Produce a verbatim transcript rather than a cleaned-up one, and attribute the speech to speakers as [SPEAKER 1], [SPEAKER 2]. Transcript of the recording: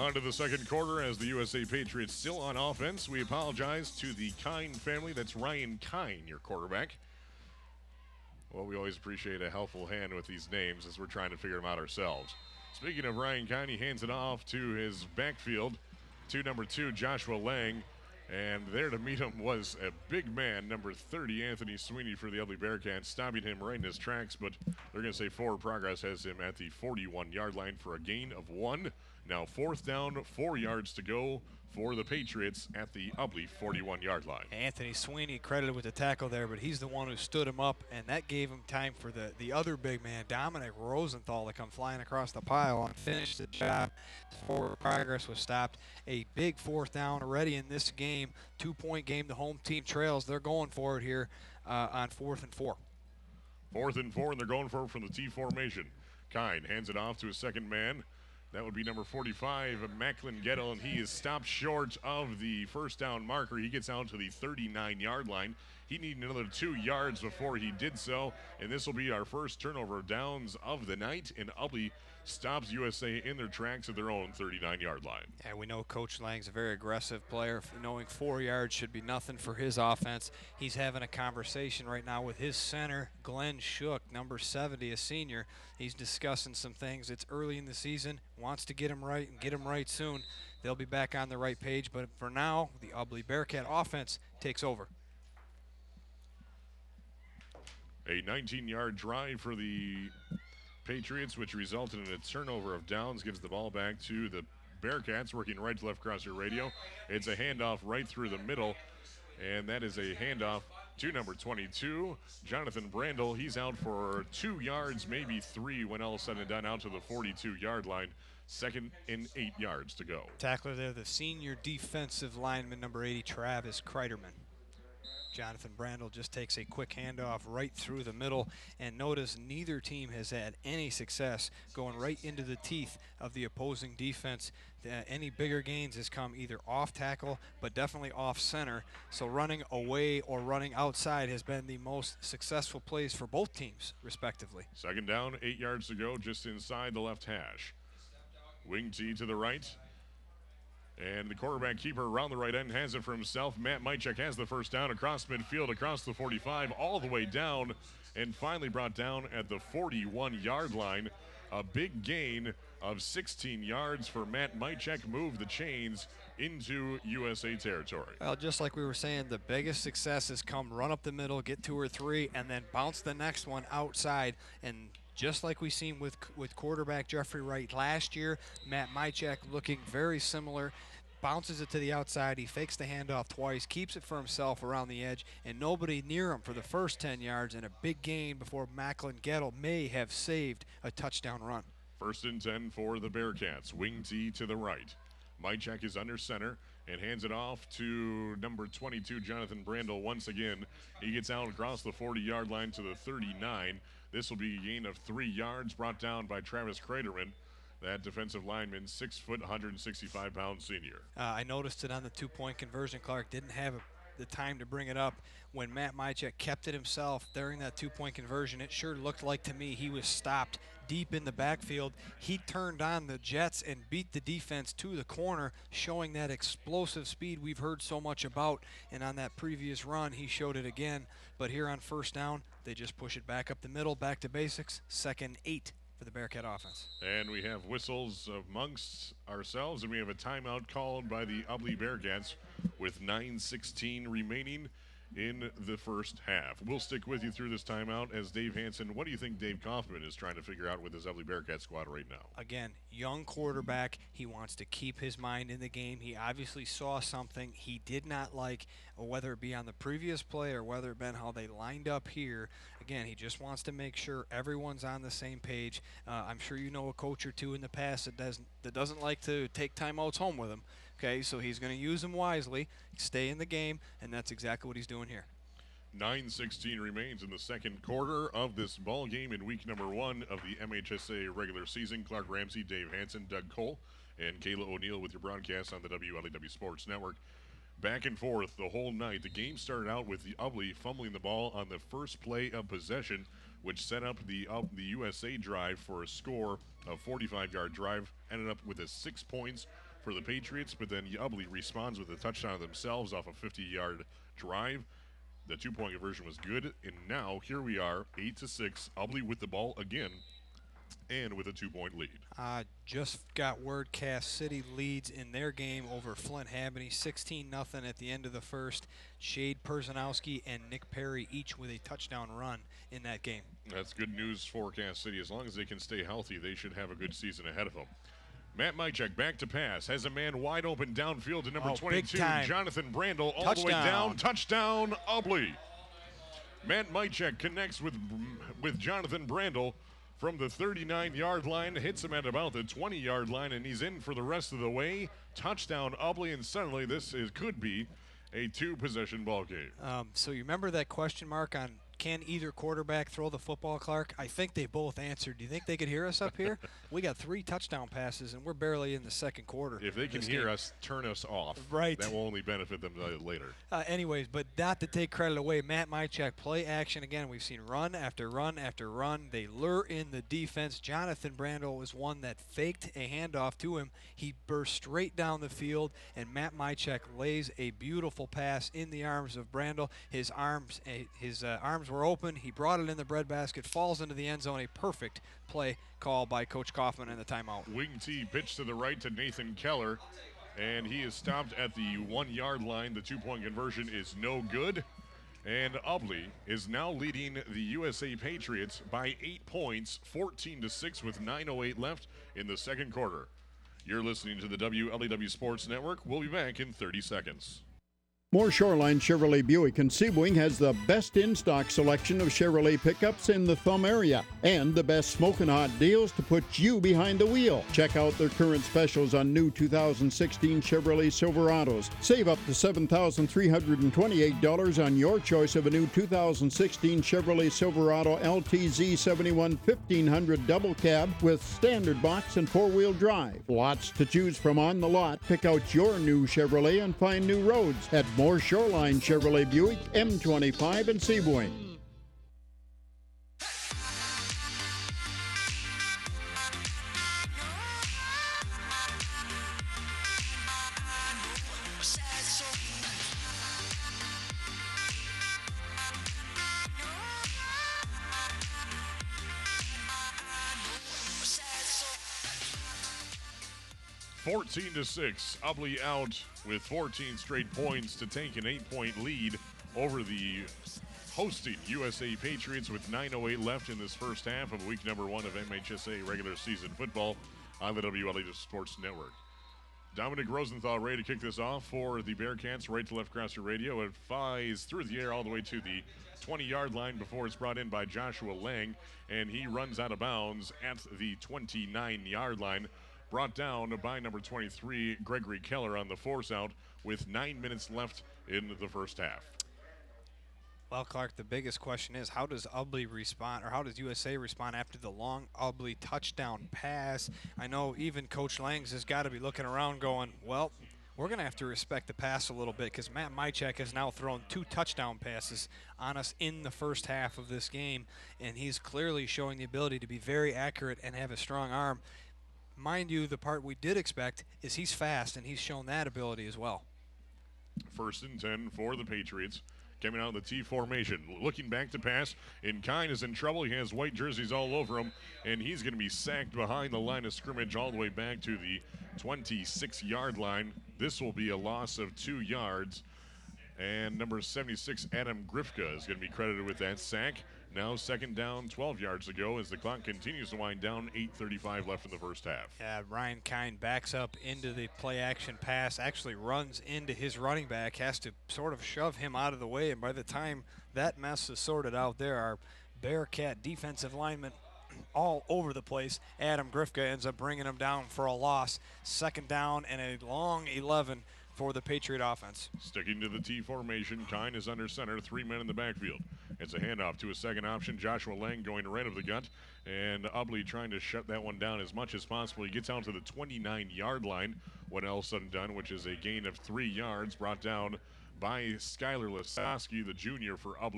[SPEAKER 1] On to the second quarter as the U S A Patriots still on offense. We apologize to the Kine family. That's Ryan Kine, your quarterback. Well, we always appreciate a helpful hand with these names as we're trying to figure them out ourselves. Speaking of Ryan Kine, he hands it off to his backfield to number two, Joshua Lang. And there to meet him was a big man, number thirty, Anthony Sweeney for the Ubly Bearcats, stopping him right in his tracks. But they're going to say forward progress has him at the forty-one-yard line for a gain of one. Now fourth down, four yards to go for the Patriots at the Ubly forty-one-yard line.
[SPEAKER 2] Anthony Sweeney credited with the tackle there, but he's the one who stood him up, and that gave him time for the, the other big man, Dominic Rosenthal, to come flying across the pile and finish the job. Forward progress was stopped. A big fourth down already in this game. Two-point game. The home team trails. They're going for it here uh, on fourth and four.
[SPEAKER 1] Fourth and four, and they're going for it from the T formation. Kine hands it off to his second man. That would be number forty-five, Macklin Gettle, and he is stopped short of the first down marker. He gets out to the thirty-nine-yard line. He needed another two yards before he did so, and this will be our first turnover of downs of the night, and Ubly stops U S A in their tracks at their own thirty-nine-yard line.
[SPEAKER 2] And we know Coach Lang's a very aggressive player. Knowing four yards should be nothing for his offense. He's having a conversation right now with his center, Glenn Shook, number seventy, a senior. He's discussing some things. It's early in the season, wants to get him right and get him right soon. They'll be back on the right page, but for now, the Ubly Bearcat offense takes over.
[SPEAKER 1] A nineteen-yard drive for the Patriots, which resulted in a turnover of downs, gives the ball back to the Bearcats, working right to left across your radio. It's a handoff right through the middle, and that is a handoff to number twenty-two, Jonathan Brandel. He's out for two yards, maybe three when all is said and done, out to the forty-two-yard line. Second and eight yards to go.
[SPEAKER 2] Tackler there, the senior defensive lineman, number eighty, Travis Kreiderman. Jonathan Brandel just takes a quick handoff right through the middle, and notice neither team has had any success going right into the teeth of the opposing defense. Uh, any bigger gains has come either off tackle, but definitely off center. So running away or running outside has been the most successful plays for both teams, respectively.
[SPEAKER 1] Second down, eight yards to go, just inside the left hash. Wing T to the right. And the quarterback keeper around the right end has it for himself. Matt Mychek has the first down across midfield, across the forty-five, all the way down, and finally brought down at the forty-one-yard line. A big gain of sixteen yards for Matt Mychek. Moved the chains into U S A territory.
[SPEAKER 2] Well, just like we were saying, the biggest success has come run up the middle, get two or three, and then bounce the next one outside. And just like we seen with with quarterback Jeffrey Wright last year, Matt Mychek looking very similar. Bounces it to the outside, he fakes the handoff twice, keeps it for himself around the edge, and nobody near him for the first ten yards, and a big gain before Macklin Gettle may have saved a touchdown run.
[SPEAKER 1] First and ten for the Bearcats. Wing T to the right. Mychek is under center and hands it off to number twenty-two, Jonathan Brandel. Once again, he gets out across the forty-yard line to the thirty-nine. This will be a gain of three yards brought down by Travis Kreiderman. That defensive lineman, six foot, one hundred sixty-five pound senior.
[SPEAKER 2] Uh, I noticed it on the two-point conversion. Clark didn't have a, the time to bring it up. When Matt Mychek kept it himself during that two-point conversion, it sure looked like to me he was stopped deep in the backfield. He turned on the jets and beat the defense to the corner, showing that explosive speed we've heard so much about. And on that previous run, he showed it again. But here on first down, they just push it back up the middle, back to basics. Second eight for the Bearcat offense.
[SPEAKER 1] And we have whistles amongst ourselves, and we have a timeout called by the Ubly Bearcats with nine sixteen remaining in the first half. We'll stick with you through this timeout as Dave Hanson. What do you think Dave Kaufman is trying to figure out with his Ubly Bearcat squad right now?
[SPEAKER 2] Again, young quarterback. He wants to keep his mind in the game. He obviously saw something he did not like, or whether it be on the previous play or whether it been how they lined up here. Again, he just wants to make sure everyone's on the same page. Uh, I'm sure you know a coach or two in the past that doesn't that doesn't like to take timeouts home with him. Okay, so he's going to use them wisely, stay in the game, and that's exactly what he's doing here.
[SPEAKER 1] nine sixteen remains in the second quarter of this ball game in week number one of the M H S A regular season. Clark Ramsey, Dave Hanson, Doug Cole, and Kayla O'Neill with your broadcast on the W L E W Sports Network. Back and forth the whole night. The game started out with the Ubly fumbling the ball on the first play of possession, which set up the uh, the U S A drive for a score of forty-five yard drive. Ended up with a six points for the Patriots, but then Ubley responds with a touchdown themselves off a fifty-yard drive. The two-point conversion was good, and now here we are, eight to six. Ubley with the ball again, and with a two-point lead.
[SPEAKER 2] Uh, just got word Cass City leads in their game over Flint Habany, sixteen nothing at the end of the first. Shade Perzanowski and Nick Perry each with a touchdown run in that game.
[SPEAKER 1] That's good news for Cass City. As long as they can stay healthy, they should have a good season ahead of them. Matt Mychek back to pass, has a man wide open downfield to number
[SPEAKER 2] oh,
[SPEAKER 1] twenty-two, Jonathan Brandel, all
[SPEAKER 2] touchdown.
[SPEAKER 1] the way down. Touchdown, Ubley. Matt Mychek connects with, with Jonathan Brandel from the thirty-nine-yard line, hits him at about the twenty-yard line, and he's in for the rest of the way. Touchdown, Ubley, and suddenly this is, could be a two-possession ball game.
[SPEAKER 2] Um, so you remember that question mark on can either quarterback throw the football, Clark? I think they both answered. Do you think they could hear us up here? We got three touchdown passes, and we're barely in the second quarter.
[SPEAKER 1] If they can hear game. us, turn us off.
[SPEAKER 2] Right.
[SPEAKER 1] That will only benefit them later.
[SPEAKER 2] Uh, anyways, but not to take credit away, Matt Mychek, play action again. We've seen run after run after run. They lure in the defense. Jonathan Brandel was one that faked a handoff to him. He burst straight down the field, and Matt Mychek lays a beautiful pass in the arms of Brandel. His arms, his uh, arms were open. He brought it in the breadbasket, falls into the end zone. A perfect play call by Coach Kaufman in the timeout.
[SPEAKER 1] Wing T pitch to the right to Nathan Keller, and he is stopped at the one-yard line. The two-point conversion is no good, and Ubley is now leading the U S A Patriots by eight points, fourteen to six, with nine oh eight left in the second quarter. You're listening to the W L E W Sports Network. We'll be back in thirty seconds.
[SPEAKER 3] Moore Shoreline Chevrolet Buick in Sebring has the best in-stock selection of Chevrolet pickups in the Thumb area and the best smoking hot deals to put you behind the wheel. Check out their current specials on new two thousand sixteen Chevrolet Silverados. Save up to seven thousand three hundred twenty-eight dollars on your choice of a new two thousand sixteen Chevrolet Silverado L T Z seventy-one fifteen hundred double cab with standard box and four-wheel drive. Lots to choose from on the lot. Pick out your new Chevrolet and find new roads at Moore Shoreline Chevrolet Buick, M twenty-five in Sebring.
[SPEAKER 1] fourteen to six, Ubley out with fourteen straight points to take an eight-point lead over the hosting U S A Patriots with nine oh eight left in this first half of week number one of M H S A regular season football on the W L E W Sports Network. Dominic Rosenthal ready to kick this off for the Bearcats, right to left across your radio. It flies through the air all the way to the twenty-yard line before it's brought in by Joshua Lang, and he runs out of bounds at the twenty-nine-yard line. Brought down by number twenty-three, Gregory Keller on the force out with nine minutes left in the first half.
[SPEAKER 2] Well, Clark, the biggest question is how does Ubley respond, or how does U S A respond after the long Ubley touchdown pass? I know even Coach Langs has got to be looking around going, well, we're going to have to respect the pass a little bit because Matt Mychek has now thrown two touchdown passes on us in the first half of this game, and he's clearly showing the ability to be very accurate and have a strong arm. Mind you, the part we did expect is he's fast, and he's shown that ability as well.
[SPEAKER 1] First and ten for the Patriots. Coming out of the T formation, looking back to pass, and Kine is in trouble. He has white jerseys all over him, and he's going to be sacked behind the line of scrimmage all the way back to the twenty-six-yard line. This will be a loss of two yards, and number seventy-six, Adam Grifka, is going to be credited with that sack. Now second down, twelve yards to go as the clock continues to wind down, eight thirty-five left in the first half.
[SPEAKER 2] Yeah, Ryan Kine backs up into the play-action pass, actually runs into his running back, has to sort of shove him out of the way, and by the time that mess is sorted out, there are Bearcat defensive linemen all over the place. Adam Grifka ends up bringing him down for a loss. Second down and a long eleven for the Patriot offense.
[SPEAKER 1] Sticking to the T formation, Kine is under center, three men in the backfield. It's a handoff to a second option. Joshua Lang going right of the gut, and Ubley trying to shut that one down as much as possible. He gets out to the twenty-nine-yard line when all said and done, which is a gain of three yards brought down by Skylar Lasowski, the junior for Ubley.